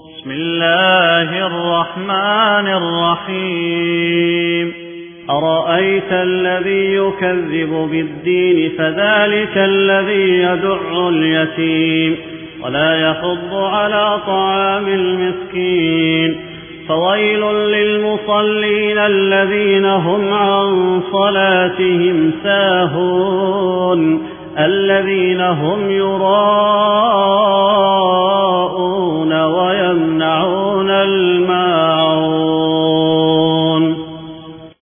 بسم الله الرحمن الرحيم أرأيت الذي يكذب بالدين فذلك الذي يدع اليتيم ولا يحض على طعام المسكين فويل للمصلين الذين هم عن صلاتهم ساهون الذين هم يراءون